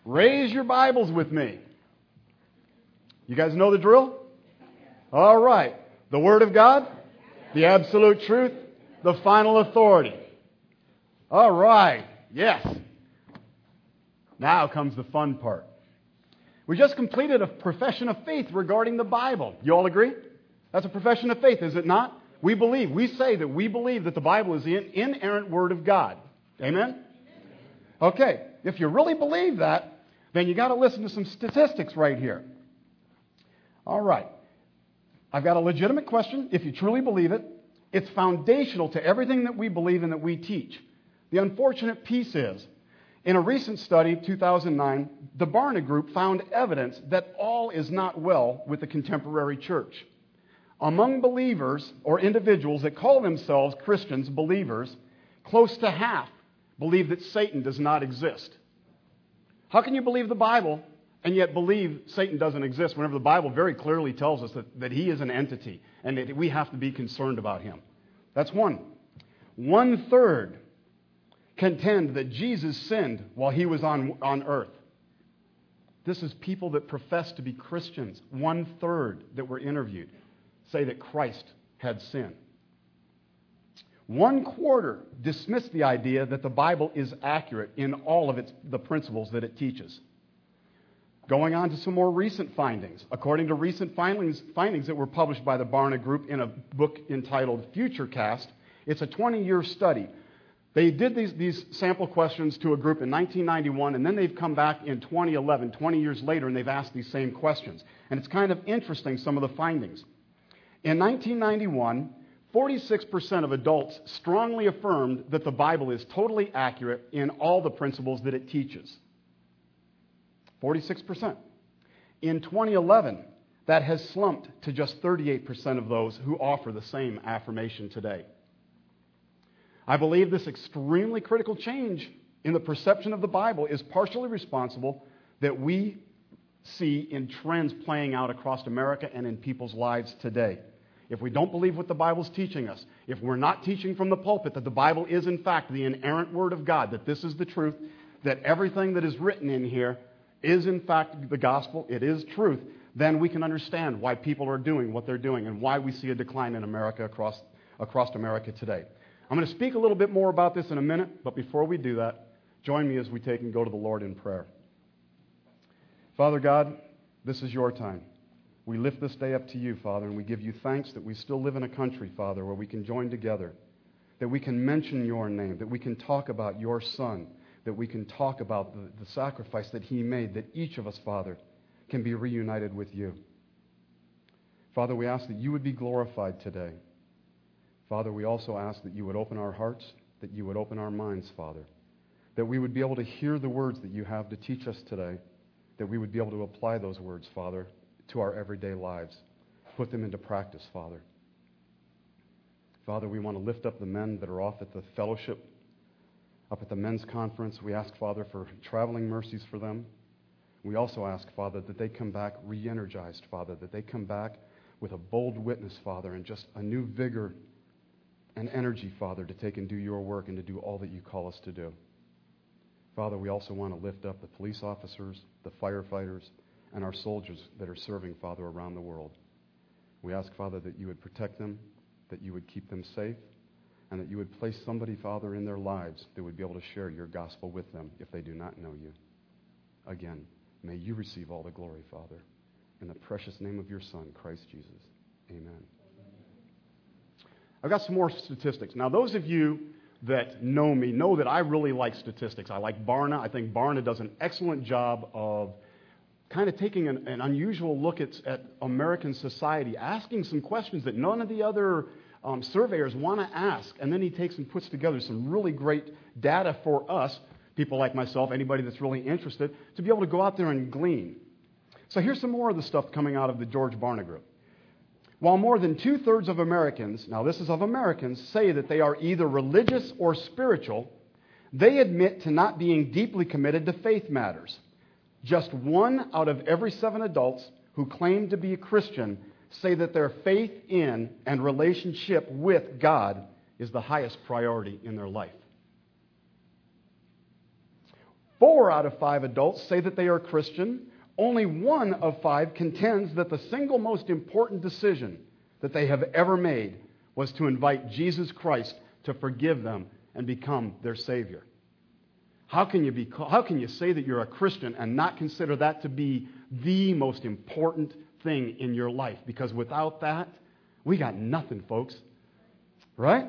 Raise your Bibles with me. You guys know the drill? All right. The Word of God, the absolute truth, the final authority. All right. Yes. Now comes the fun part. We just completed a profession of faith regarding the Bible. You all agree? That's a profession of faith, is it not? We say that we believe that the Bible is the inerrant Word of God. Amen? Okay. If you really believe that, then you got to listen to some statistics right here. All right. I've got a legitimate question. If you truly believe it, it's foundational to everything that we believe and that we teach. The unfortunate piece is, in a recent study, 2009, the Barna Group found evidence that all is not well with the contemporary church. Among believers or individuals that call themselves Christians, believers, close to half believe that Satan does not exist. How can you believe the Bible and yet believe Satan doesn't exist whenever the Bible very clearly tells us that he is an entity and that we have to be concerned about him? That's one. 1/3 contend that Jesus sinned while he was on earth. This is people that profess to be Christians. 1/3 that were interviewed say that Christ had sinned. 1/4 dismiss the idea that the Bible is accurate in all of the principles that it teaches. Going on to some more recent findings. According to recent findings that were published by the Barna Group in a book entitled Futurecast, it's a 20-year study. They did these sample questions to a group in 1991, and then they've come back in 2011, 20 years later, and they've asked these same questions. And it's kind of interesting, some of the findings. In 1991, 46% of adults strongly affirmed that the Bible is totally accurate in all the principles that it teaches. 46%. In 2011, that has slumped to just 38% of those who offer the same affirmation today. I believe this extremely critical change in the perception of the Bible is partially responsible that we see in trends playing out across America and in people's lives today. If we don't believe what the Bible's teaching us, if we're not teaching from the pulpit that the Bible is in fact the inerrant Word of God, that this is the truth, that everything that is written in here is in fact the gospel, it is truth, then we can understand why people are doing what they're doing and why we see a decline in America across America today. I'm going to speak a little bit more about this in a minute, but before we do that, join me as we take and go to the Lord in prayer. Father God, this is your time. We lift this day up to you, Father, and we give you thanks that we still live in a country, Father, where we can join together, that we can mention your name, that we can talk about your Son, that we can talk about the sacrifice that he made, that each of us, Father, can be reunited with you. Father, we ask that you would be glorified today. Father, we also ask that you would open our hearts, that you would open our minds, Father, that we would be able to hear the words that you have to teach us today, that we would be able to apply those words, Father, to our everyday lives, put them into practice, Father. Father, we want to lift up the men that are off at the fellowship, up at the men's conference. We ask, Father, for traveling mercies for them. We also ask, Father, that they come back re-energized, Father, that they come back with a bold witness, Father, and just a new vigor and energy, Father, to take and do your work and to do all that you call us to do. Father, we also want to lift up the police officers, the firefighters, and our soldiers that are serving, Father, around the world. We ask, Father, that you would protect them, that you would keep them safe, and that you would place somebody, Father, in their lives that would be able to share your gospel with them if they do not know you. Again, may you receive all the glory, Father. In the precious name of your Son, Christ Jesus. Amen. I've got some more statistics. Now, those of you that know me know that I really like statistics. I like Barna. I think Barna does an excellent job of kind of taking an unusual look at American society, asking some questions that none of the other surveyors want to ask. And then he takes and puts together some really great data for us, people like myself, anybody that's really interested, to be able to go out there and glean. So here's some more of the stuff coming out of the George Barna Group. While more than 2/3 of Americans, now this is of Americans, say that they are either religious or spiritual, they admit to not being deeply committed to faith matters. Just 1 out of every 7 adults who claim to be a Christian say that their faith in and relationship with God is the highest priority in their life. 4 out of 5 adults say that they are Christian. Only 1 of 5 contends that the single most important decision that they have ever made was to invite Jesus Christ to forgive them and become their Savior. How can you say that you're a Christian and not consider that to be the most important thing in your life? Because without that, we got nothing, folks. Right?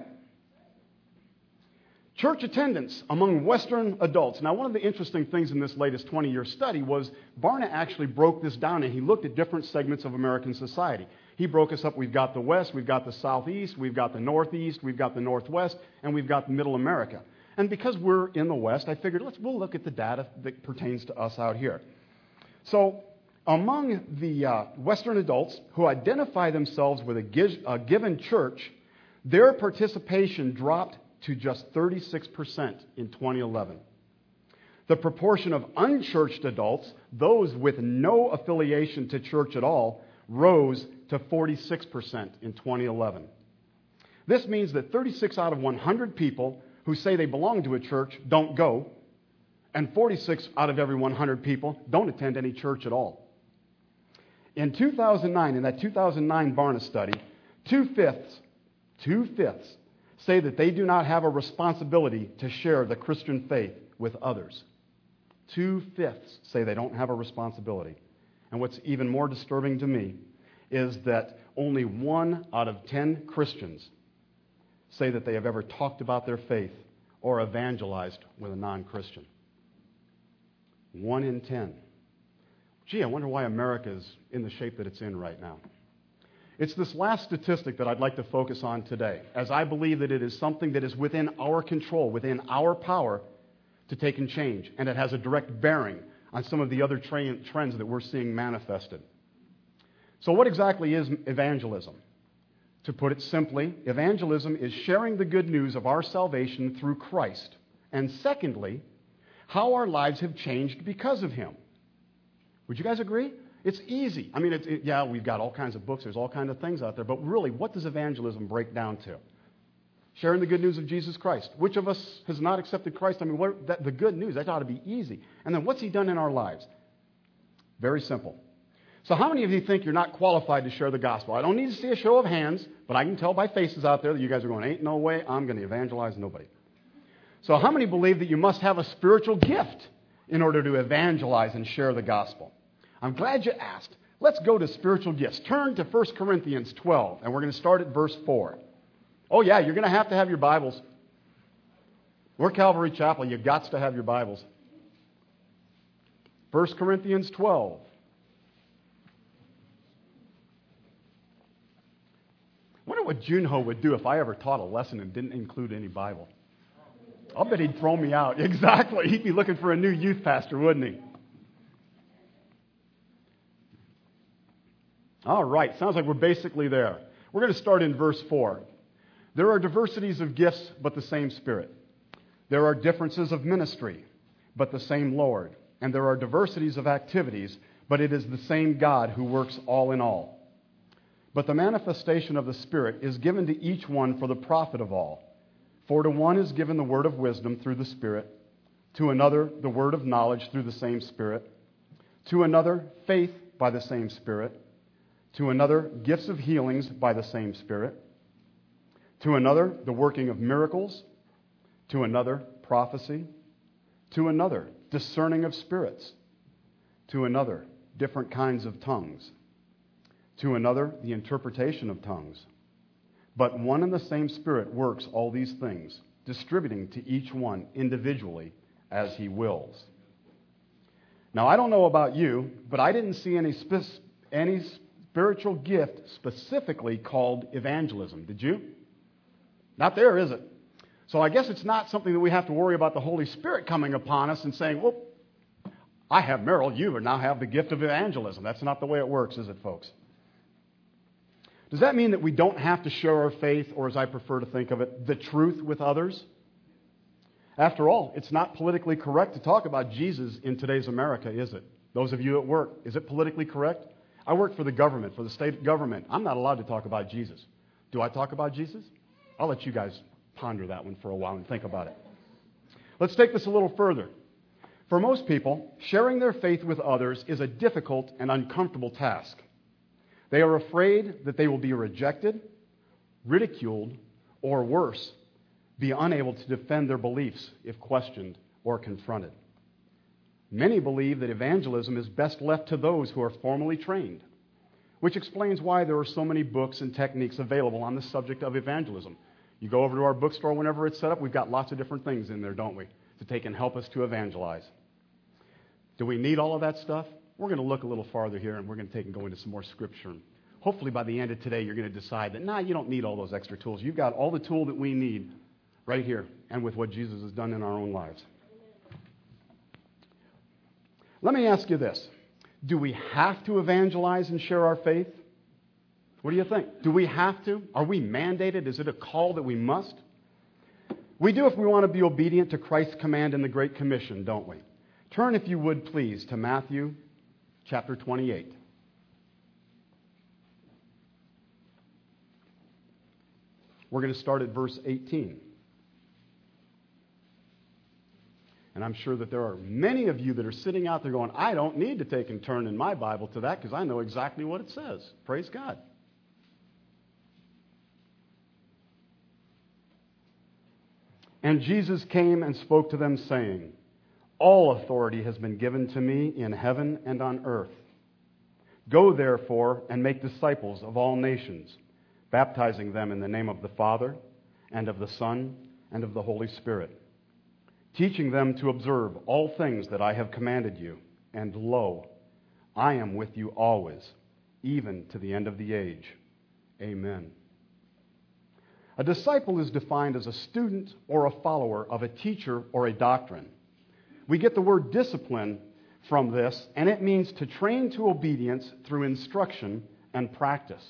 Church attendance among Western adults. Now, one of the interesting things in this latest 20-year study was Barna actually broke this down, and he looked at different segments of American society. He broke us up. We've got the West, we've got the Southeast, we've got the Northeast, we've got the Northwest, and we've got Middle America. And because we're in the West, I figured we'll look at the data that pertains to us out here. So among the Western adults who identify themselves with a given church, their participation dropped to just 36% in 2011. The proportion of unchurched adults, those with no affiliation to church at all, rose to 46% in 2011. This means that 36 out of 100 people who say they belong to a church don't go, and 46 out of every 100 people don't attend any church at all. In 2009, in that 2009 Barna study, two-fifths say that they do not have a responsibility to share the Christian faith with others. 2/5 say they don't have a responsibility. And what's even more disturbing to me is that only 1 out of 10 Christians say that they have ever talked about their faith or evangelized with a non-Christian. 1 in 10. Gee, I wonder why America is in the shape that it's in right now. It's this last statistic that I'd like to focus on today, as I believe that it is something that is within our control, within our power to take and change, and it has a direct bearing on some of the other trends that we're seeing manifested. So what exactly is evangelism? To put it simply, evangelism is sharing the good news of our salvation through Christ. And secondly, how our lives have changed because of Him. Would you guys agree? It's easy. I mean, we've got all kinds of books. There's all kinds of things out there. But really, what does evangelism break down to? Sharing the good news of Jesus Christ. Which of us has not accepted Christ? I mean, the good news, that ought to be easy. And then what's He done in our lives? Very simple. So how many of you think you're not qualified to share the gospel? I don't need to see a show of hands, but I can tell by faces out there that you guys are going, ain't no way I'm going to evangelize nobody. So how many believe that you must have a spiritual gift in order to evangelize and share the gospel? I'm glad you asked. Let's go to spiritual gifts. Turn to 1 Corinthians 12, and we're going to start at verse 4. Oh, yeah, you're going to have your Bibles. We're Calvary Chapel. You've got to have your Bibles. 1 Corinthians 12. I wonder what Junho would do if I ever taught a lesson and didn't include any Bible. I'll bet he'd throw me out. Exactly. He'd be looking for a new youth pastor, wouldn't he? All right. Sounds like we're basically there. We're going to start in verse 4. There are diversities of gifts, but the same Spirit. There are differences of ministry, but the same Lord. And there are diversities of activities, but it is the same God who works all in all. But the manifestation of the Spirit is given to each one for the profit of all. For to one is given the word of wisdom through the Spirit, to another the word of knowledge through the same Spirit, to another faith by the same Spirit, to another gifts of healings by the same Spirit, to another the working of miracles, to another prophecy, to another discerning of spirits, to another different kinds of tongues, to another the interpretation of tongues. But one and the same Spirit works all these things, distributing to each one individually as He wills. Now, I don't know about you, but I didn't see any spiritual gift specifically called evangelism. Did you? Not there, is it? So I guess it's not something that we have to worry about the Holy Spirit coming upon us and saying, well, I have Merrill, you now have the gift of evangelism. That's not the way it works, is it, folks? Does that mean that we don't have to share our faith, or as I prefer to think of it, the truth with others? After all, it's not politically correct to talk about Jesus in today's America, is it? Those of you at work, is it politically correct? I work for the government, for the state government. I'm not allowed to talk about Jesus. Do I talk about Jesus? I'll let you guys ponder that one for a while and think about it. Let's take this a little further. For most people, sharing their faith with others is a difficult and uncomfortable task. They are afraid that they will be rejected, ridiculed, or worse, be unable to defend their beliefs if questioned or confronted. Many believe that evangelism is best left to those who are formally trained, which explains why there are so many books and techniques available on the subject of evangelism. You go over to our bookstore whenever it's set up, we've got lots of different things in there, don't we, to take and help us to evangelize. Do we need all of that stuff? We're going to look a little farther here, and we're going to take and go into some more scripture. Hopefully by the end of today, you're going to decide that, you don't need all those extra tools. You've got all the tool that we need right here and with what Jesus has done in our own lives. Let me ask you this. Do we have to evangelize and share our faith? What do you think? Do we have to? Are we mandated? Is it a call that we must? We do if we want to be obedient to Christ's command in the Great Commission, don't we? Turn, if you would, please, to Matthew chapter 28. We're going to start at verse 18. And I'm sure that there are many of you that are sitting out there going, I don't need to take and turn in my Bible to that because I know exactly what it says. Praise God. And Jesus came and spoke to them, saying, all authority has been given to me in heaven and on earth. Go, therefore, and make disciples of all nations, baptizing them in the name of the Father, and of the Son, and of the Holy Spirit, teaching them to observe all things that I have commanded you. And lo, I am with you always, even to the end of the age. Amen. A disciple is defined as a student or a follower of a teacher or a doctrine. We get the word discipline from this, and it means to train to obedience through instruction and practice.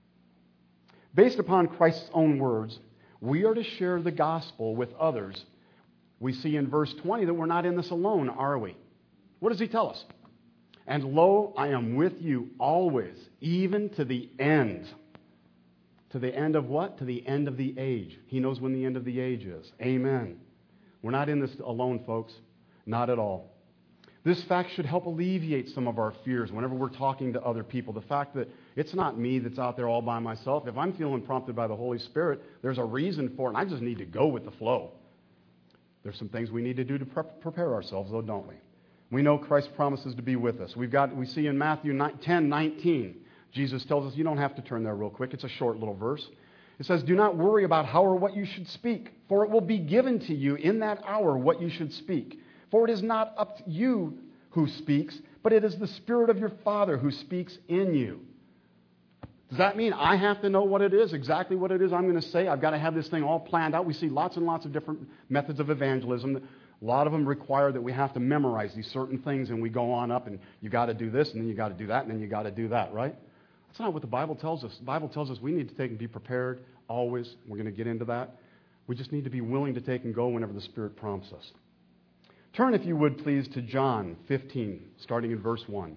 Based upon Christ's own words, we are to share the gospel with others. We see in verse 20 that we're not in this alone, are we? What does he tell us? And lo, I am with you always, even to the end. To the end of what? To the end of the age. He knows when the end of the age is. Amen. We're not in this alone, folks. Not at all. This fact should help alleviate some of our fears whenever we're talking to other people. The fact that it's not me that's out there all by myself. If I'm feeling prompted by the Holy Spirit, there's a reason for it, and I just need to go with the flow. There's some things we need to do to prepare ourselves, though, don't we? We know Christ promises to be with us. We see in Matthew 10:19, Jesus tells us, you don't have to turn there real quick. It's a short little verse. It says, do not worry about how or what you should speak, for it will be given to you in that hour what you should speak. For it is not up to you who speaks, but it is the Spirit of your Father who speaks in you. Does that mean I have to know what it is, exactly what it is I'm going to say? I've got to have this thing all planned out. We see lots and lots of different methods of evangelism. A lot of them require that we have to memorize these certain things, and we go on up, and you got to do this, and then you got to do that, and then you got to do that, right? That's not what the Bible tells us. The Bible tells us we need to take and be prepared always. We're going to get into that. We just need to be willing to take and go whenever the Spirit prompts us. Turn, if you would, please, to John 15, starting in verse 1.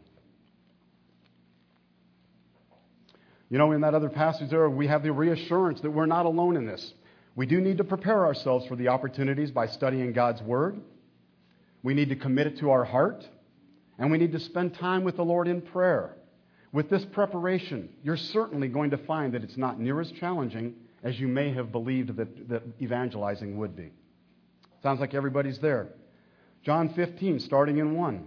You know, in that other passage there, we have the reassurance that we're not alone in this. We do need to prepare ourselves for the opportunities by studying God's Word. We need to commit it to our heart. And we need to spend time with the Lord in prayer. With this preparation, you're certainly going to find that it's not near as challenging as you may have believed that evangelizing would be. Sounds like everybody's there. John 15, starting in 1.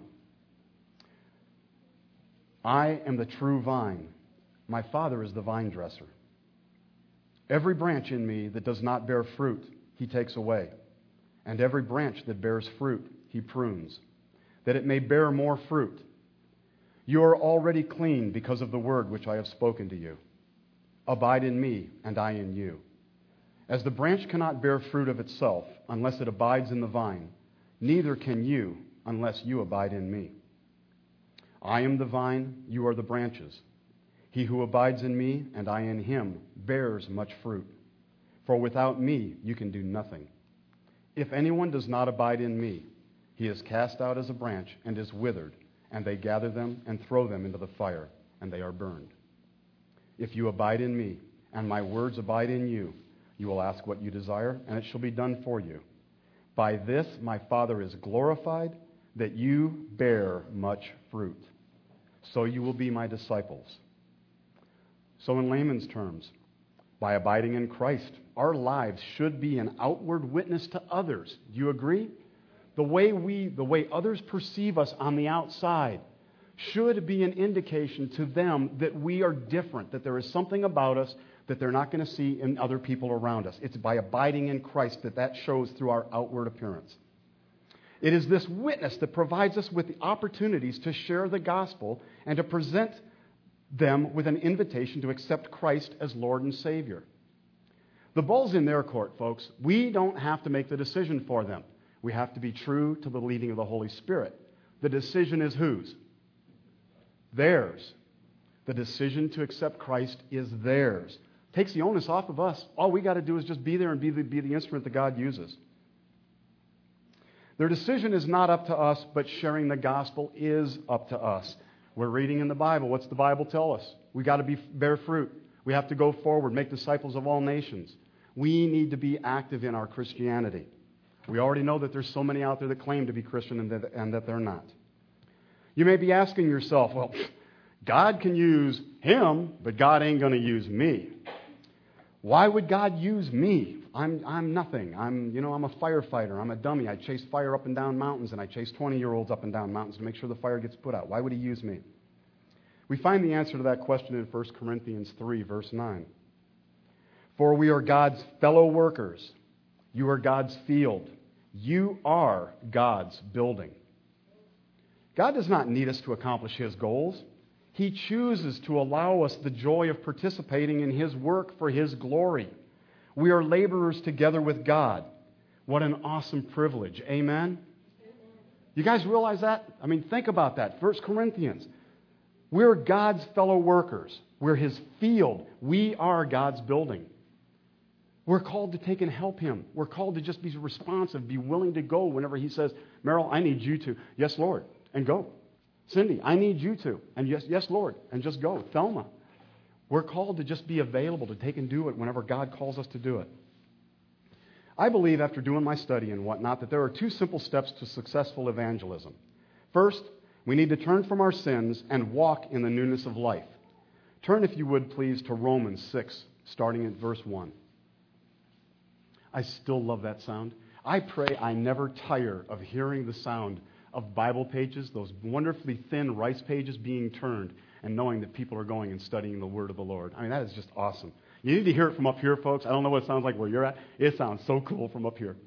I am the true vine. My Father is the vine dresser. Every branch in me that does not bear fruit, he takes away. And every branch that bears fruit, he prunes, that it may bear more fruit. You are already clean because of the word which I have spoken to you. Abide in me, and I in you. As the branch cannot bear fruit of itself unless it abides in the vine, neither can you unless you abide in me. I am the vine, you are the branches. He who abides in me and I in him bears much fruit. For without me you can do nothing. If anyone does not abide in me, he is cast out as a branch and is withered, and they gather them and throw them into the fire, and they are burned. If you abide in me and my words abide in you, you will ask what you desire, and it shall be done for you. By this my Father is glorified, that you bear much fruit. So you will be my disciples. So in layman's terms, by abiding in Christ, our lives should be an outward witness to others. Do you agree? The way others perceive us on the outside should be an indication to them that we are different, that there is something about us that they're not going to see in other people around us. It's by abiding in Christ that shows through our outward appearance. It is this witness that provides us with the opportunities to share the gospel and to present them with an invitation to accept Christ as Lord and Savior. The ball's in their court, folks. We don't have to make the decision for them. We have to be true to the leading of the Holy Spirit. The decision is whose? Theirs. The decision to accept Christ is theirs. Takes the onus off of us. All we got to do is just be there and be the instrument that God uses. Their decision is not up to us, but sharing the gospel is up to us. We're reading in the Bible. What's the Bible tell us? We got to bear fruit. We have to go forward, make disciples of all nations. We need to be active in our Christianity. We already know that there's so many out there that claim to be Christian and that they're not. You may be asking yourself, well, God can use him, but God ain't going to use me. Why would God use me? I'm nothing. I'm a firefighter. I'm a dummy. I chase fire up and down mountains, and I chase 20-year-olds up and down mountains to make sure the fire gets put out. Why would he use me? We find the answer to that question in 1 Corinthians 3, verse 9. For we are God's fellow workers. You are God's field. You are God's building. God does not need us to accomplish his goals. He chooses to allow us the joy of participating in his work for his glory. We are laborers together with God. What an awesome privilege. Amen? You guys realize that? I mean, think about that. 1 Corinthians. We're God's fellow workers. We're his field. We are God's building. We're called to take and help him. We're called to just be responsive, be willing to go whenever he says, Merrill, I need you to. Yes, Lord, and go. Cindy, I need you to. And yes, Lord, and just go. Thelma. We're called to just be available to take and do it whenever God calls us to do it. I believe, after doing my study and whatnot, that there are two simple steps to successful evangelism. First, we need to turn from our sins and walk in the newness of life. Turn, if you would, please, to Romans 6, starting at verse 1. I still love that sound. I pray I never tire of hearing the sound of Bible pages, those wonderfully thin rice pages being turned, and knowing that people are going and studying the Word of the Lord. I mean, that is just awesome. You need to hear it from up here, folks. I don't know what it sounds like where you're at. It sounds so cool from up here.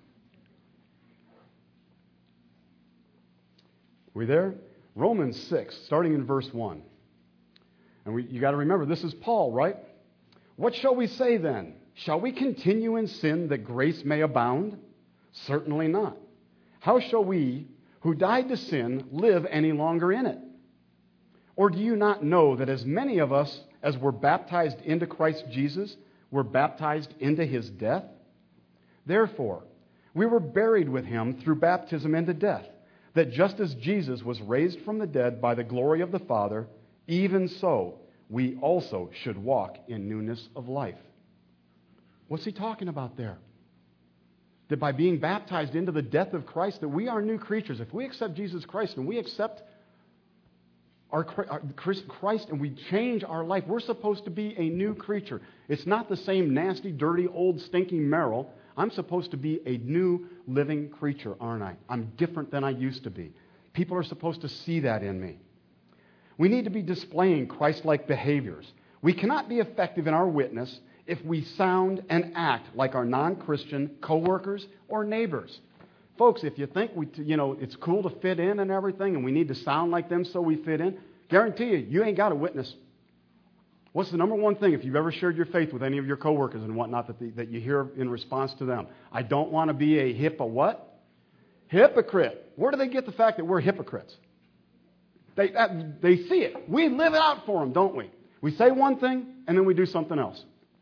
We there? Romans 6, starting in verse 1. And you got to remember, this is Paul, right? What shall we say then? Shall we continue in sin that grace may abound? Certainly not. How shall we, who died to sin, live any longer in it? Or do you not know that as many of us as were baptized into Christ Jesus were baptized into his death? Therefore, we were buried with him through baptism into death, that just as Jesus was raised from the dead by the glory of the Father, even so we also should walk in newness of life. What's he talking about there? That by being baptized into the death of Christ, that we are new creatures. If we accept Jesus Christ and we accept our Christ and we change our life, we're supposed to be a new creature. It's not the same nasty, dirty, old, stinking Merrill. I'm supposed to be a new living creature, aren't I? I'm different than I used to be. People are supposed to see that in me. We need to be displaying Christ-like behaviors. We cannot be effective in our witness if we sound and act like our non-Christian coworkers or neighbors. Folks, if you think it's cool to fit in and everything and we need to sound like them so we fit in, guarantee you ain't got a witness. What's the number one thing if you've ever shared your faith with any of your coworkers and whatnot that you hear in response to them? I don't want to be a what? Hypocrite. Where do they get the fact that we're hypocrites? They see it. We live it out for them, don't we? We say one thing and then we do something else.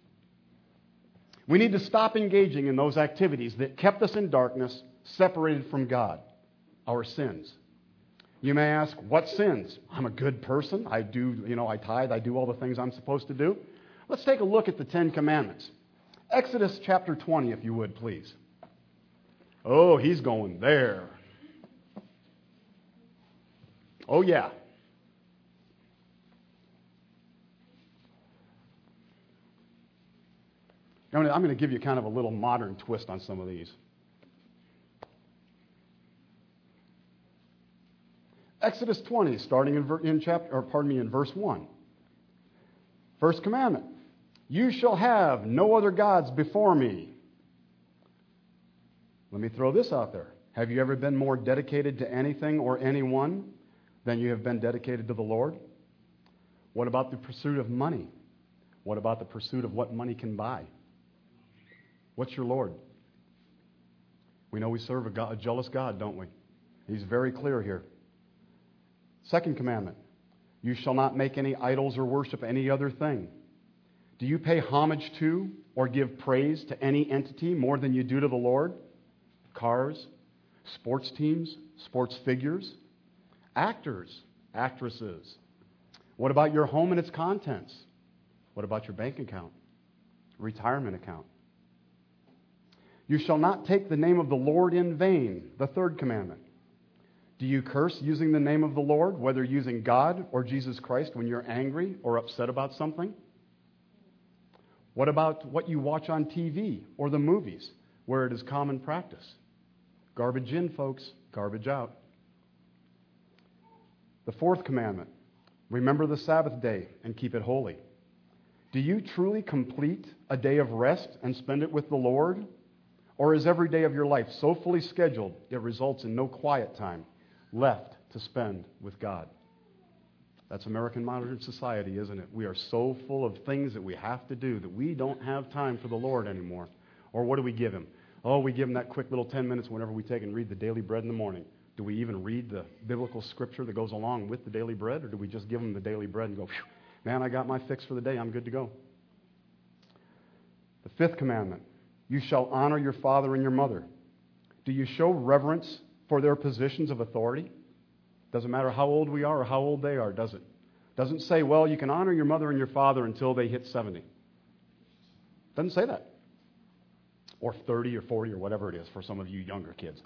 We need to stop engaging in those activities that kept us in darkness, separated from God, our sins. You may ask, what sins? I'm a good person. I tithe. I do all the things I'm supposed to do. Let's take a look at the Ten Commandments. Exodus chapter 20, if you would, please. Oh, he's going there. Oh, yeah. I'm going to give you kind of a little modern twist on some of these. Exodus 20, starting in verse 1. First commandment, you shall have no other gods before me. Let me throw this out there. Have you ever been more dedicated to anything or anyone than you have been dedicated to the Lord? What about the pursuit of money? What about the pursuit of what money can buy? What's your Lord? We know we serve a jealous God, don't we? He's very clear here. Second commandment, you shall not make any idols or worship any other thing. Do you pay homage to or give praise to any entity more than you do to the Lord? Cars, sports teams, sports figures, actors, actresses. What about your home and its contents? What about your bank account, retirement account? You shall not take the name of the Lord in vain, the third commandment. Do you curse using the name of the Lord, whether using God or Jesus Christ when you're angry or upset about something? What about what you watch on TV or the movies, where it is common practice? Garbage in, folks, garbage out. The fourth commandment, remember the Sabbath day and keep it holy. Do you truly complete a day of rest and spend it with the Lord? Or is every day of your life so fully scheduled it results in no quiet time left to spend with God? That's American modern society, isn't it? We are so full of things that we have to do that we don't have time for the Lord anymore. Or what do we give Him? Oh, we give Him that quick little 10 minutes whenever we take and read the daily bread in the morning. Do we even read the biblical scripture that goes along with the daily bread? Or do we just give Him the daily bread and go, man, I got my fix for the day. I'm good to go. The fifth commandment, you shall honor your father and your mother. Do you show reverence for their positions of authority? Doesn't matter how old we are or how old they are, does it? Doesn't say, well, you can honor your mother and your father until they hit 70. Doesn't say that. Or 30 or 40 or whatever it is for some of you younger kids.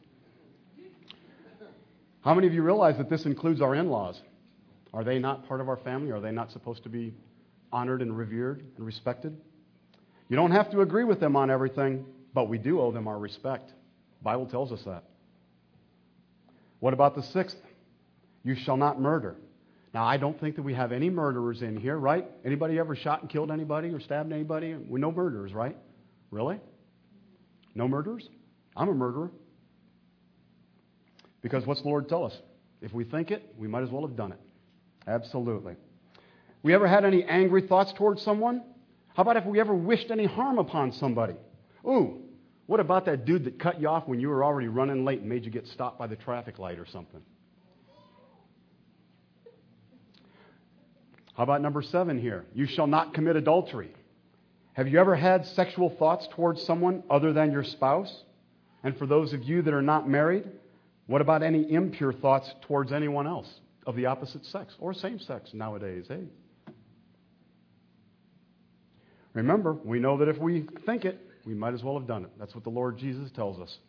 How many of you realize that this includes our in-laws? Are they not part of our family? Are they not supposed to be honored and revered and respected? You don't have to agree with them on everything, but we do owe them our respect. The Bible tells us that. What about the sixth? You shall not murder. Now, I don't think that we have any murderers in here, right? Anybody ever shot and killed anybody or stabbed anybody? We're no murderers, right? Really? No murderers? I'm a murderer. Because what's the Lord tell us? If we think it, we might as well have done it. Absolutely. We ever had any angry thoughts towards someone? How about if we ever wished any harm upon somebody? Ooh, what about that dude that cut you off when you were already running late and made you get stopped by the traffic light or something? How about number 7 here? You shall not commit adultery. Have you ever had sexual thoughts towards someone other than your spouse? And for those of you that are not married, what about any impure thoughts towards anyone else of the opposite sex or same sex nowadays? Hey. Remember, we know that if we think it, we might as well have done it. That's what the Lord Jesus tells us.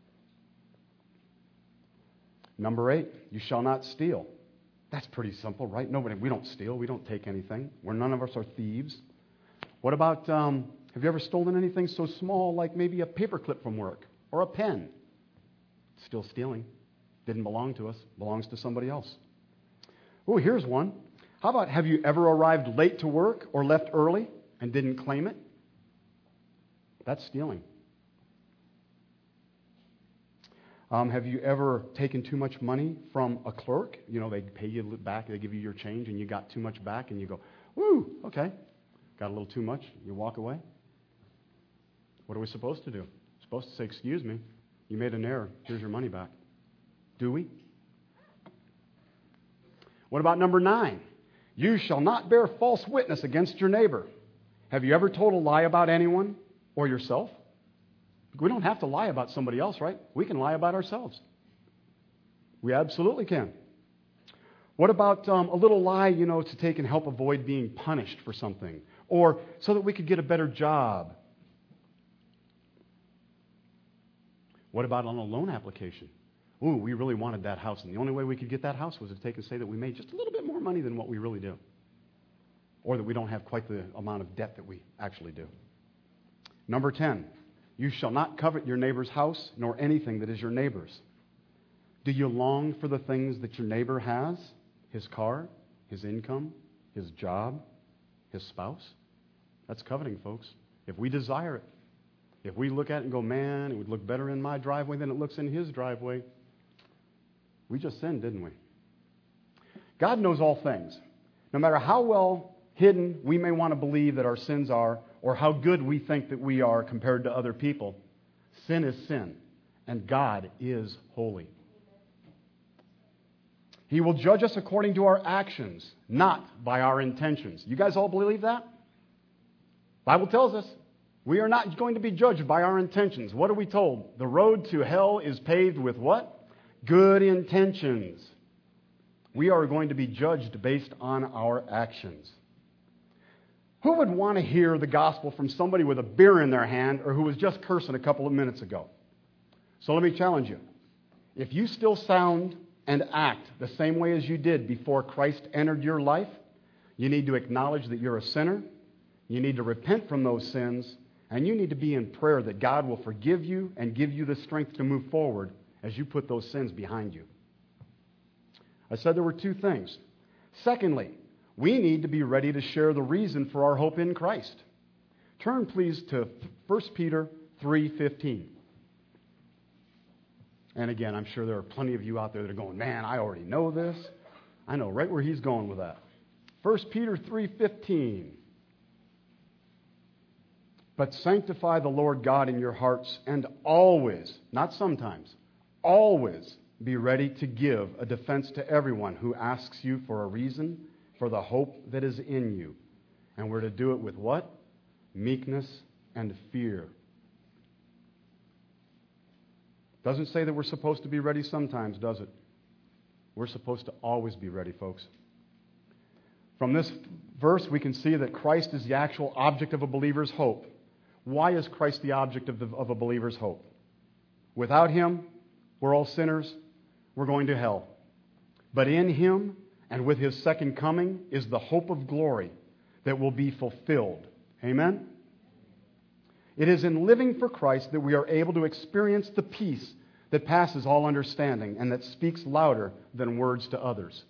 Number 8, you shall not steal. That's pretty simple, right? We don't steal. We don't take anything. None of us are thieves. What about, have you ever stolen anything so small like maybe a paperclip from work or a pen? Still stealing. Didn't belong to us. Belongs to somebody else. Oh, here's one. How about, have you ever arrived late to work or left early and didn't claim it? That's stealing. Have you ever taken too much money from a clerk? You know, they pay you back, they give you your change, and you got too much back, and you go, woo, okay, got a little too much. You walk away. What are we supposed to do? We're supposed to say, excuse me, you made an error. Here's your money back. Do we? What about number 9? You shall not bear false witness against your neighbor. Have you ever told a lie about anyone or yourself? We don't have to lie about somebody else, right? We can lie about ourselves. We absolutely can. What about a little lie, to take and help avoid being punished for something, or so that we could get a better job? What about on a loan application? ooh, we really wanted that house, and the only way we could get that house was to take and say that we made just a little bit more money than what we really do, or that we don't have quite the amount of debt that we actually do. Number 10, you shall not covet your neighbor's house, nor anything that is your neighbor's. Do you long for the things that your neighbor has? His car, his income, his job, his spouse? That's coveting, folks. If we desire it, if we look at it and go, man, it would look better in my driveway than it looks in his driveway, we just sinned, didn't we? God knows all things. No matter how well hidden we may want to believe that our sins are, or how good we think that we are compared to other people, sin is sin, and God is holy. He will judge us according to our actions, not by our intentions. You guys all believe that? The Bible tells us we are not going to be judged by our intentions. What are we told? The road to hell is paved with what? Good intentions. We are going to be judged based on our actions. Who would want to hear the gospel from somebody with a beer in their hand or who was just cursing a couple of minutes ago? So let me challenge you. If you still sound and act the same way as you did before Christ entered your life, you need to acknowledge that you're a sinner. You need to repent from those sins, and you need to be in prayer that God will forgive you and give you the strength to move forward as you put those sins behind you. I said there were two things. Secondly, we need to be ready to share the reason for our hope in Christ. Turn, please, to 1 Peter 3:15. And again, I'm sure there are plenty of you out there that are going, man, I already know this. I know right where he's going with that. 1 Peter 3:15. But sanctify the Lord God in your hearts, and always, not sometimes, always be ready to give a defense to everyone who asks you for a reason for the hope that is in you. And we're to do it with what? Meekness and fear. Doesn't say that we're supposed to be ready sometimes, does it? We're supposed to always be ready, folks. From this verse, we can see that Christ is the actual object of a believer's hope. Why is Christ the object of a believer's hope? Without Him, we're all sinners. We're going to hell. But in Him and with His second coming is the hope of glory that will be fulfilled. Amen? It is in living for Christ that we are able to experience the peace that passes all understanding and that speaks louder than words to others.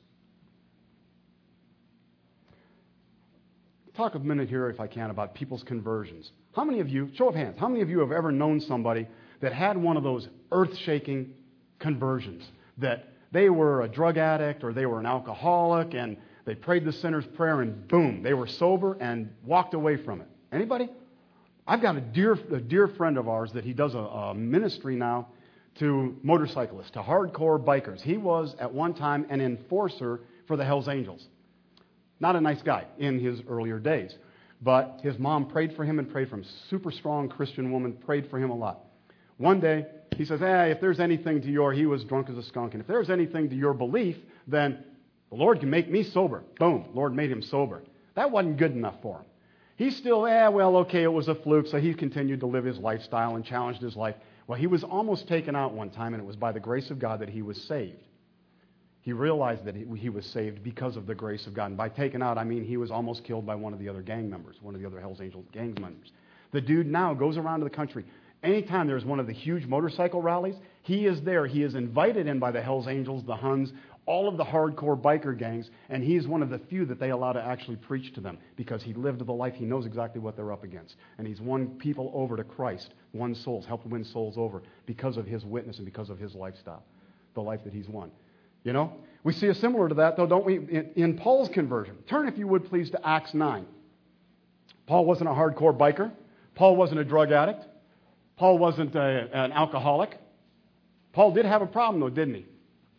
Talk a minute here, if I can, about people's conversions. How many of you, show of hands, how many of you have ever known somebody that had one of those earth-shaking conversions? That they were a drug addict or they were an alcoholic and they prayed the sinner's prayer and boom, they were sober and walked away from it. Anybody? I've got a dear friend of ours that he does a ministry now to motorcyclists, to hardcore bikers. He was at one time an enforcer for the Hells Angels. Not a nice guy in his earlier days. But his mom prayed for him and prayed for him. Super strong Christian woman, prayed for him a lot. One day, he says, if there's anything to he was drunk as a skunk, and if there's anything to your belief, then the Lord can make me sober. Boom, Lord made him sober. That wasn't good enough for him. He's still, it was a fluke, so he continued to live his lifestyle and challenged his life. Well, he was almost taken out one time, and it was by the grace of God that he was saved. He realized that he was saved because of the grace of God. And by taken out, I mean he was almost killed by one of the other gang members, one of the other Hells Angels gang members. The dude now goes around to the country. Anytime there's one of the huge motorcycle rallies, he is there. He is invited in by the Hells Angels, the Huns, all of the hardcore biker gangs, and he is one of the few that they allow to actually preach to them because he lived the life. He knows exactly what they're up against. And he's won people over to Christ, won souls, helped win souls over because of his witness and because of his lifestyle, the life that he's won. You know, we see a similar to that, though, don't we, in Paul's conversion. Turn, if you would, please, to Acts 9. Paul wasn't a hardcore biker. Paul wasn't a drug addict. Paul wasn't an alcoholic. Paul did have a problem, though, didn't he?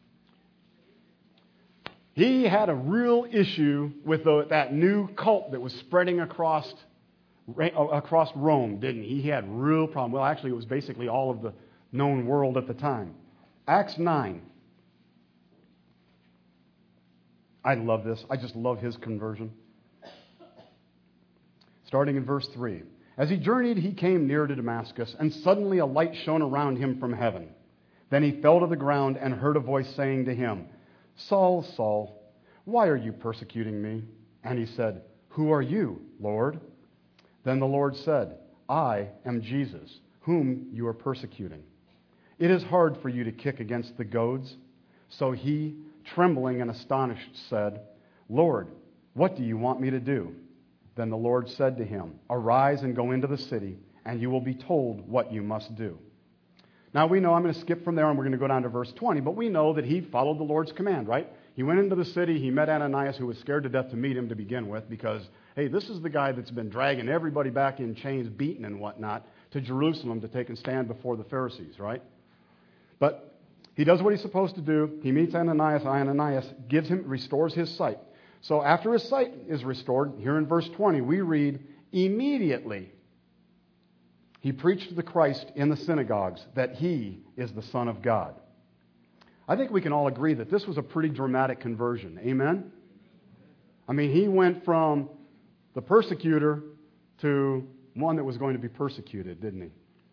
He had a real issue with that new cult that was spreading across Rome, didn't he? He had a real problem. Well, actually, it was basically all of the known world at the time. Acts 9. I love this. I just love his conversion. Starting in verse 3. As he journeyed, he came near to Damascus, and suddenly a light shone around him from heaven. Then he fell to the ground and heard a voice saying to him, Saul, Saul, why are you persecuting me? And he said, Who are you, Lord? Then the Lord said, I am Jesus, whom you are persecuting. It is hard for you to kick against the goads. So he, trembling and astonished, said, Lord, what do you want me to do? Then the Lord said to him, Arise and go into the city, and you will be told what you must do. Now we know, I'm going to skip from there and we're going to go down to verse 20, but we know that he followed the Lord's command, right? He went into the city, he met Ananias, who was scared to death to meet him to begin with, because, hey, this is the guy that's been dragging everybody back in chains, beaten and whatnot, to Jerusalem to take and stand before the Pharisees, right? But he does what he's supposed to do. He meets Ananias. Ananias restores his sight. So after his sight is restored, here in verse 20, we read, immediately he preached the Christ in the synagogues, that he is the Son of God. I think we can all agree that this was a pretty dramatic conversion. Amen? I mean, he went from the persecutor to one that was going to be persecuted, didn't he?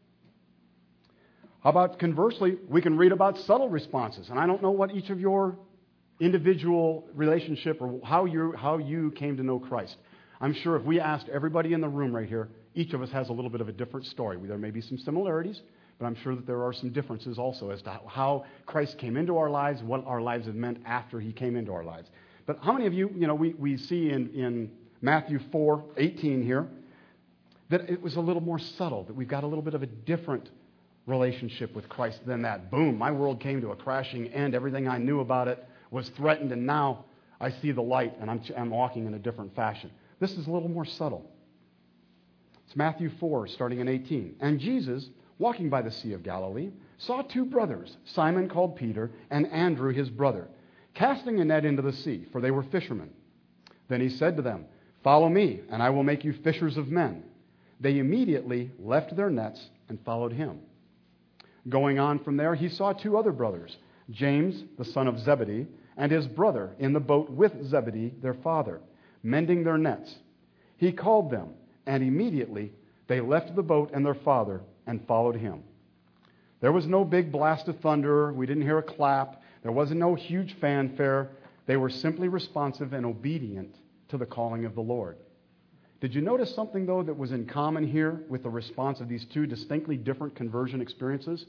How about conversely, we can read about subtle responses. And I don't know what each of your individual relationship or how you came to know Christ. I'm sure if we asked everybody in the room right here, each of us has a little bit of a different story. There may be some similarities, but I'm sure that there are some differences also as to how Christ came into our lives, what our lives have meant after he came into our lives. But how many of you, we see in Matthew 4:18 here, that it was a little more subtle, that we've got a little bit of a different relationship with Christ than that. Boom, my world came to a crashing end. Everything I knew about it was threatened, and now I see the light, and I'm walking in a different fashion. This is a little more subtle. It's Matthew 4, starting in 18. And Jesus, walking by the Sea of Galilee, saw two brothers, Simon called Peter, and Andrew his brother, casting a net into the sea, for they were fishermen. Then he said to them, Follow me, and I will make you fishers of men. They immediately left their nets and followed him. Going on from there, he saw two other brothers, James, the son of Zebedee, and his brother in the boat with Zebedee, their father, mending their nets. He called them, and immediately they left the boat and their father and followed him. There was no big blast of thunder. We didn't hear a clap. There wasn't no huge fanfare. They were simply responsive and obedient to the calling of the Lord. Did you notice something, though, that was in common here with the response of these two distinctly different conversion experiences?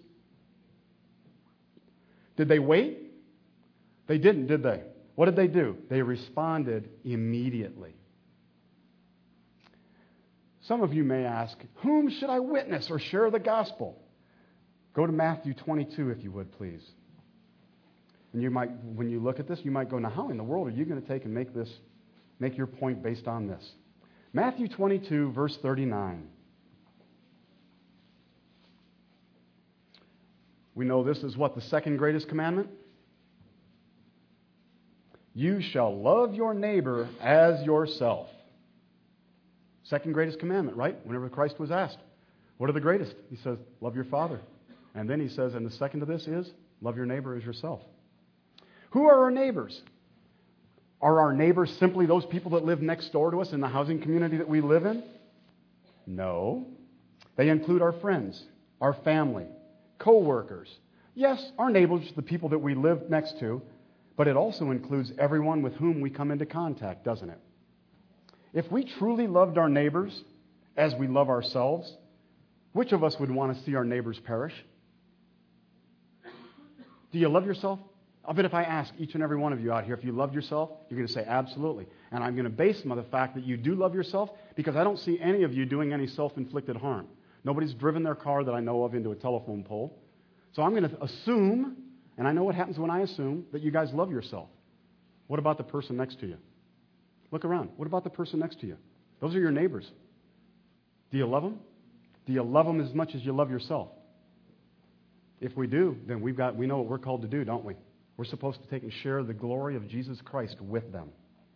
Did they wait? They didn't, did they? What did they do? They responded immediately. Some of you may ask, whom should I witness or share the gospel? Go to Matthew 22, if you would, please. And you might, when you look at this, you might go, now how in the world are you going to take and make your point based on this? Matthew 22, verse 39. We know this is what, the second greatest commandment? You shall love your neighbor as yourself. Second greatest commandment, right? Whenever Christ was asked, what are the greatest? He says, love your father. And then he says, and the second to this is, love your neighbor as yourself. Who are our neighbors? Are our neighbors simply those people that live next door to us in the housing community that we live in? No. They include our friends, our family, co-workers. Yes, our neighbors, the people that we live next to, but it also includes everyone with whom we come into contact, doesn't it? If we truly loved our neighbors as we love ourselves, which of us would want to see our neighbors perish? Do you love yourself? I'll bet if I ask each and every one of you out here if you love yourself, you're going to say absolutely. And I'm going to base them on the fact that you do love yourself because I don't see any of you doing any self-inflicted harm. Nobody's driven their car that I know of into a telephone pole. So I'm going to assume, and I know what happens when I assume, that you guys love yourself. What about the person next to you? Look around. What about the person next to you? Those are your neighbors. Do you love them? Do you love them as much as you love yourself? If we do, then we know what we're called to do, don't we? We're supposed to take and share the glory of Jesus Christ with them.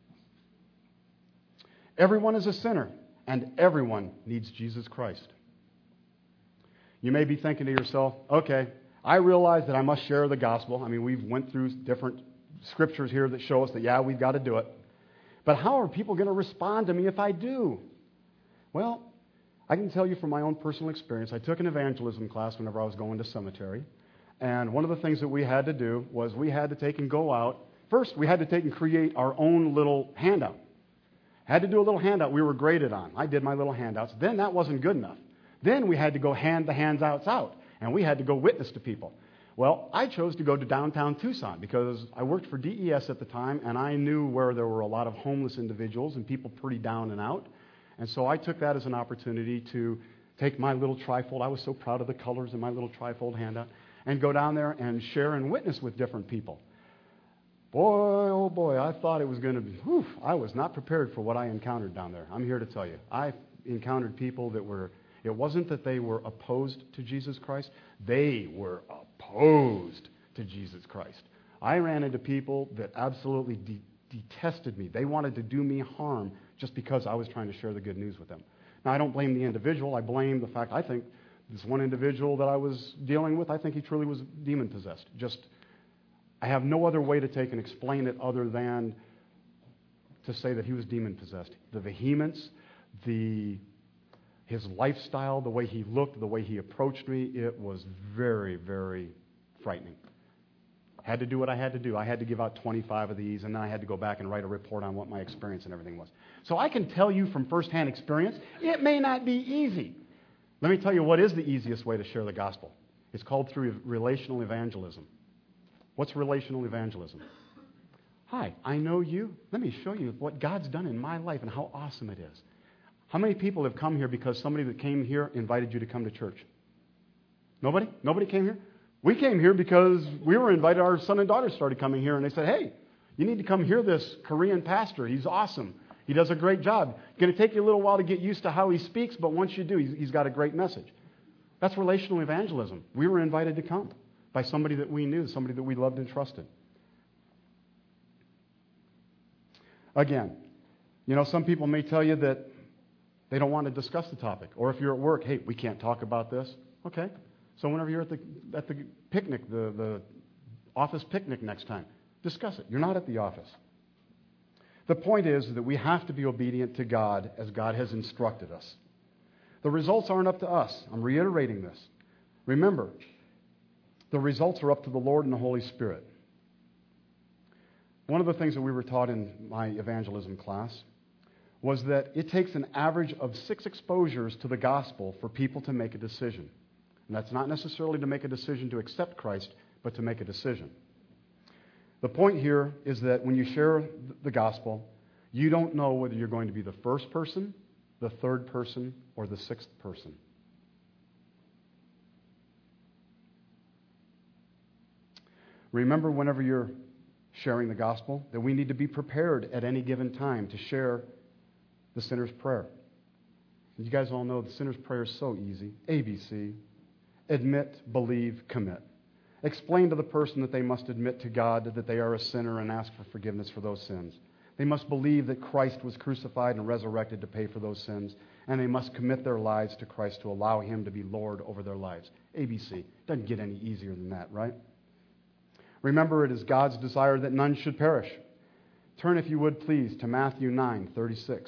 Everyone is a sinner, and everyone needs Jesus Christ. You may be thinking to yourself, okay, I realize that I must share the gospel. I mean, we've went through different scriptures here that show us that, yeah, we've got to do it. But how are people going to respond to me if I do? Well, I can tell you from my own personal experience. I took an evangelism class whenever I was going to seminary. And one of the things that we had to do was we had to take and go out. First, we had to take and create our own little handout. Had to do a little handout we were graded on. I did my little handouts. Then that wasn't good enough. Then we had to go hand the handouts out, and we had to go witness to people. Well, I chose to go to downtown Tucson because I worked for DES at the time, and I knew where there were a lot of homeless individuals and people pretty down and out. And so I took that as an opportunity to take my little trifold. I was so proud of the colors in my little trifold handout, and go down there and share and witness with different people. Boy, oh boy, I thought it was going to be, I was not prepared for what I encountered down there. I'm here to tell you. I encountered people that were, it wasn't that they were opposed to Jesus Christ. They were opposed to Jesus Christ. I ran into people that absolutely detested me. They wanted to do me harm just because I was trying to share the good news with them. Now, I don't blame the individual. I blame the fact, I think this one individual that I was dealing with, I think he truly was demon-possessed. I have no other way to take and explain it other than to say that he was demon-possessed. The vehemence, his lifestyle, the way he looked, the way he approached me, it was very, very frightening. Had to do what I had to do. I had to give out 25 of these, and then I had to go back and write a report on what my experience and everything was. So I can tell you from firsthand experience, it may not be easy. Let me tell you what is the easiest way to share the gospel. It's called through relational evangelism. What's relational evangelism? Hi, I know you. Let me show you what God's done in my life and how awesome it is. How many people have come here because somebody that came here invited you to come to church? Nobody? Nobody came here? We came here because we were invited. Our son and daughter started coming here, and they said, hey, you need to come hear this Korean pastor. He's awesome. He does a great job. It's going to take you a little while to get used to how he speaks, but once you do, he's got a great message. That's relational evangelism. We were invited to come by somebody that we knew, somebody that we loved and trusted. Again, some people may tell you that they don't want to discuss the topic. Or if you're at work, hey, we can't talk about this. Okay. So whenever you're at the picnic, the office picnic next time, discuss it. You're not at the office. The point is that we have to be obedient to God as God has instructed us. The results aren't up to us. I'm reiterating this. Remember, the results are up to the Lord and the Holy Spirit. One of the things that we were taught in my evangelism class was that it takes an average of 6 exposures to the gospel for people to make a decision. And that's not necessarily to make a decision to accept Christ, but to make a decision. The point here is that when you share the gospel, you don't know whether you're going to be the first person, the third person, or the 6th person. Remember, whenever you're sharing the gospel, that we need to be prepared at any given time to share the sinner's prayer. You guys all know the sinner's prayer is so easy. ABC. Admit, believe, commit. Explain to the person that they must admit to God that they are a sinner and ask for forgiveness for those sins. They must believe that Christ was crucified and resurrected to pay for those sins, and they must commit their lives to Christ to allow Him to be Lord over their lives. ABC. Doesn't get any easier than that, right? Remember, it is God's desire that none should perish. Turn, if you would, please, to Matthew 9:36.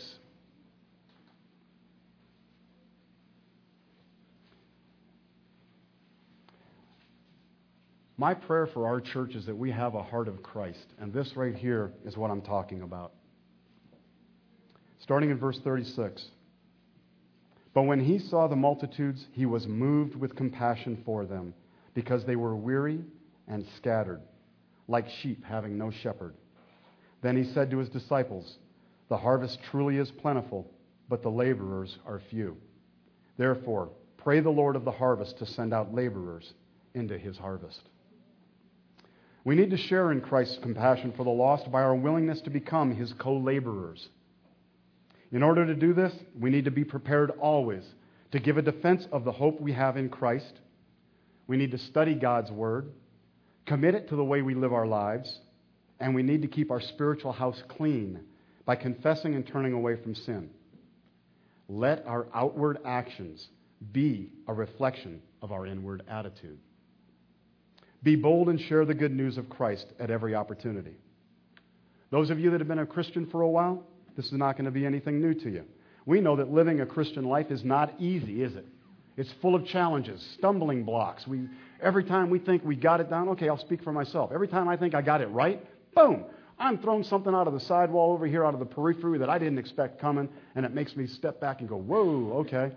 My prayer for our church is that we have a heart of Christ, and this right here is what I'm talking about. Starting in verse 36. But when he saw the multitudes, he was moved with compassion for them, because they were weary and scattered, like sheep having no shepherd. Then he said to his disciples, the harvest truly is plentiful, but the laborers are few. Therefore, pray the Lord of the harvest to send out laborers into his harvest. We need to share in Christ's compassion for the lost by our willingness to become his co-laborers. In order to do this, we need to be prepared always to give a defense of the hope we have in Christ. We need to study God's Word, commit it to the way we live our lives, and we need to keep our spiritual house clean by confessing and turning away from sin. Let our outward actions be a reflection of our inward attitude. Be bold and share the good news of Christ at every opportunity. Those of you that have been a Christian for a while, this is not going to be anything new to you. We know that living a Christian life is not easy, is it? It's full of challenges, stumbling blocks. Every time we think we got it down, okay, I'll speak for myself. Every time I think I got it right, boom, I'm throwing something out of the sidewall over here, out of the periphery that I didn't expect coming, and it makes me step back and go, whoa, okay.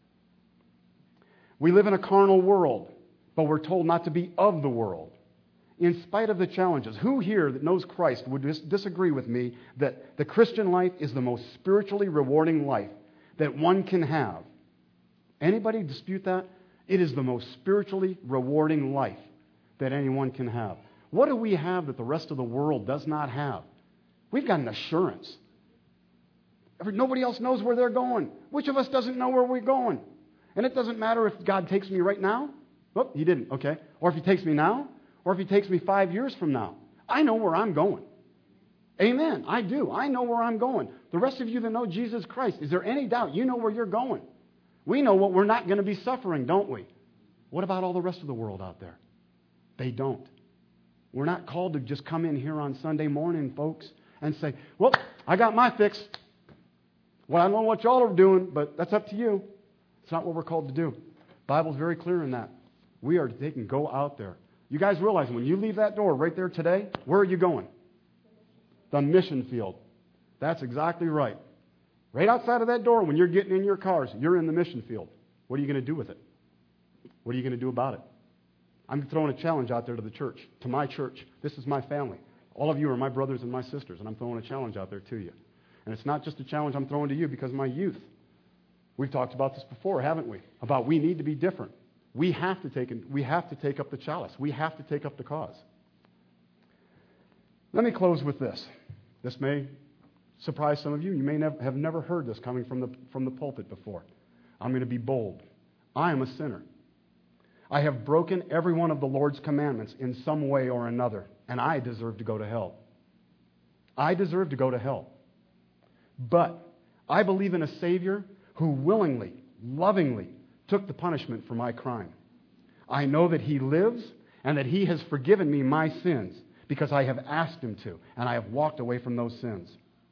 We live in a carnal world, but we're told not to be of the world. In spite of the challenges, who here that knows Christ would disagree with me that the Christian life is the most spiritually rewarding life that one can have? Anybody dispute that? It is the most spiritually rewarding life that anyone can have. What do we have that the rest of the world does not have? We've got an assurance. Nobody else knows where they're going. Which of us doesn't know where we're going? And it doesn't matter if God takes me right now. Oh, he didn't, okay. Or if he takes me now, or if he takes me 5 years from now. I know where I'm going. Amen. I do. I know where I'm going. The rest of you that know Jesus Christ, is there any doubt you know where you're going? We know what we're not going to be suffering, don't we? What about all the rest of the world out there? They don't. We're not called to just come in here on Sunday morning, folks, and say, well, I got my fix. Well, I don't know what y'all are doing, but that's up to you. It's not what we're called to do. The Bible's very clear in that. We are to go out there. You guys realize when you leave that door right there today, where are you going? The mission field. That's exactly right. Right outside of that door, when you're getting in your cars, you're in the mission field. What are you going to do with it? What are you going to do about it? I'm throwing a challenge out there to the church, to my church. This is my family. All of you are my brothers and my sisters, and I'm throwing a challenge out there to you. And it's not just a challenge I'm throwing to you because of my youth. We've talked about this before, haven't we? About we need to be different. We have to take up the chalice. We have to take up the cause. Let me close with this. This may surprise some of you. You may have never heard this coming from the pulpit before. I'm going to be bold. I am a sinner. I have broken every one of the Lord's commandments in some way or another, and I deserve to go to hell. I deserve to go to hell. But I believe in a Savior who willingly, lovingly took the punishment for my crime. I know that He lives and that He has forgiven me my sins because I have asked Him to, and I have walked away from those sins.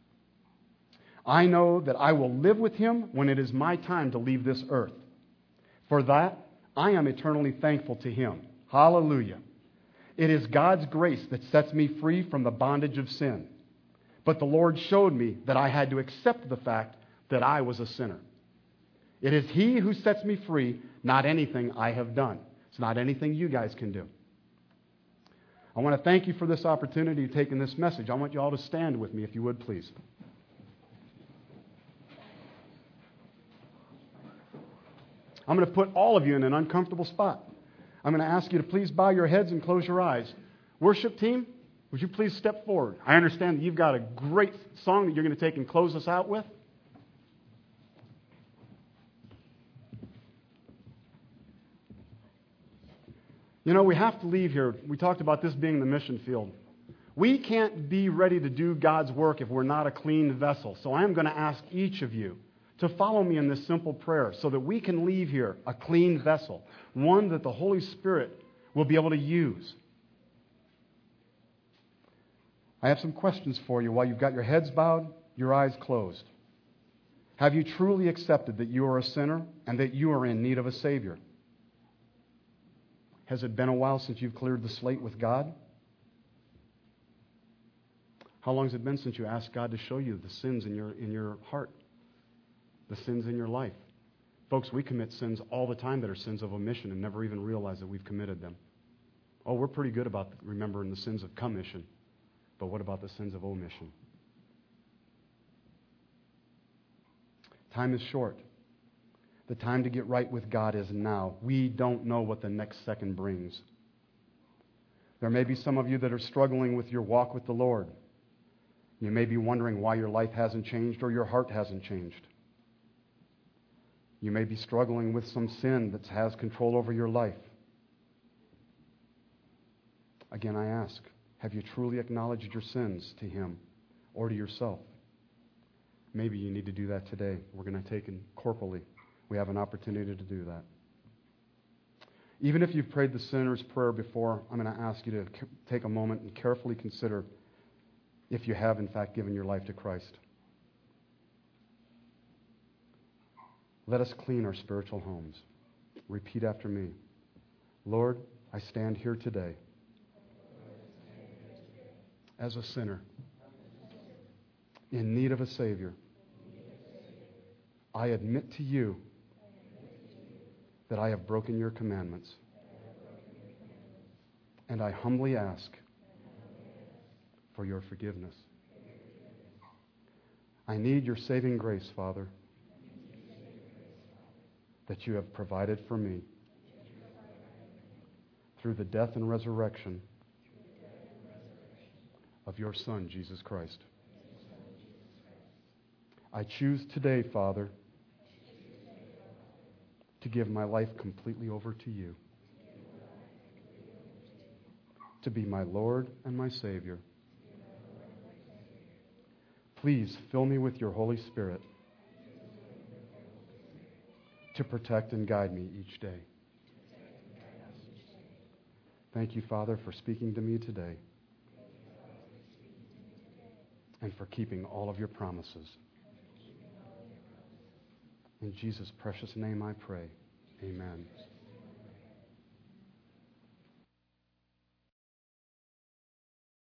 I know that I will live with Him when it is my time to leave this earth. For that, I am eternally thankful to Him. Hallelujah. It is God's grace that sets me free from the bondage of sin. But the Lord showed me that I had to accept the fact that I was a sinner. It is He who sets me free, not anything I have done. It's not anything you guys can do. I want to thank you for this opportunity of taking this message. I want you all to stand with me, if you would, please. I'm going to put all of you in an uncomfortable spot. I'm going to ask you to please bow your heads and close your eyes. Worship team, would you please step forward? I understand that you've got a great song that you're going to take and close us out with. You know, we have to leave here. We talked about this being the mission field. We can't be ready to do God's work if we're not a clean vessel. So I am going to ask each of you to follow me in this simple prayer so that we can leave here a clean vessel, one that the Holy Spirit will be able to use. I have some questions for you while you've got your heads bowed, your eyes closed. Have you truly accepted that you are a sinner and that you are in need of a Savior? Has it been a while since you've cleared the slate with God? How long has it been since you asked God to show you the sins in your heart? The sins in your life? Folks, we commit sins all the time that are sins of omission and never even realize that we've committed them. Oh, we're pretty good about remembering the sins of commission. But what about the sins of omission? Time is short. The time to get right with God is now. We don't know what the next second brings. There may be some of you that are struggling with your walk with the Lord. You may be wondering why your life hasn't changed or your heart hasn't changed. You may be struggling with some sin that has control over your life. Again, I ask, have you truly acknowledged your sins to Him or to yourself? Maybe you need to do that today. We're going to take it corporally. We have an opportunity to do that. Even if you've prayed the sinner's prayer before, I'm going to ask you to take a moment and carefully consider if you have, in fact, given your life to Christ. Let us clean our spiritual homes. Repeat after me. Lord, I stand here today as a sinner in need of a Savior. I admit to you that I have broken your commandments. And I humbly ask for your forgiveness. I need your saving grace, Father, that you have provided for me through the death and resurrection of your Son, Jesus Christ. I choose today, Father, to give my life completely over to you, to be my Lord and my Savior. Please fill me with your Holy Spirit to protect and guide me each day. Thank you, Father, for speaking to me today and for keeping all of your promises. In Jesus' precious name I pray. Amen.